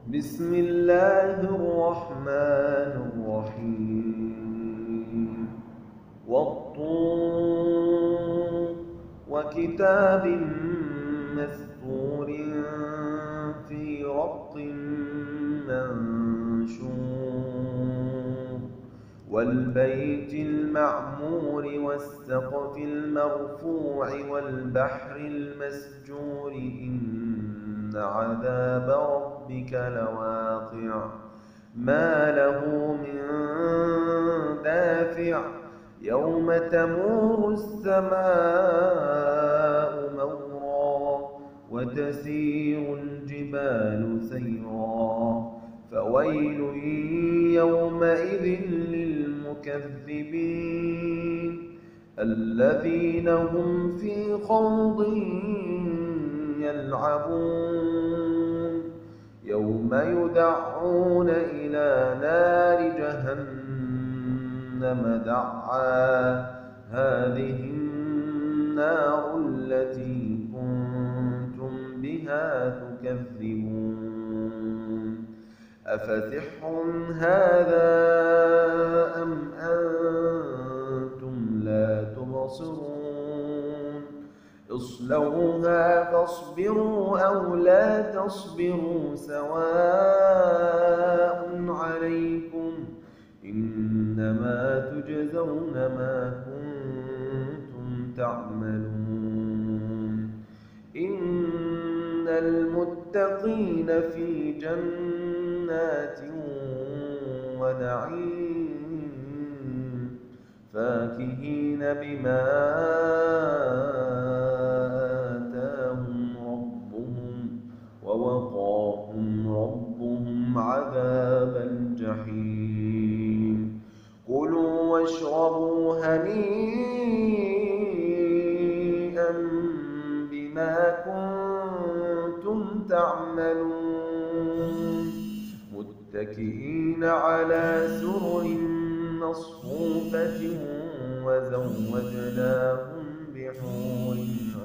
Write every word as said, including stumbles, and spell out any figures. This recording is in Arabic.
بسم الله الرحمن الرحيم والطور وكتاب مسطور في رق منشور والبيت المعمور والسقف المرفوع والبحر المسجور إن عذاب ربك لواقع ما له من دافع يوم تمور السماء مورا وتسير الجبال سيرا فويل يومئذ للمكذبين الذين هم في خوض يلعبون يوم يدعون إلى نار جهنم دعا هذه النار التي كنتم بها تكذبون أفسحر هذا أم أنتم لا تبصرون اصلوها فاصبروا أو لا تصبروا سواء عليكم إنما تجزون ما كنتم تعملون إن المتقين في جنات ونعيم فاكهين بما آتاهم ربهم ووقاهم ربهم عذاب الجحيم كلوا واشربوا هنيئا بما كنتم تعملون متكئين على سرر مصفوفة وزوجناهم بحور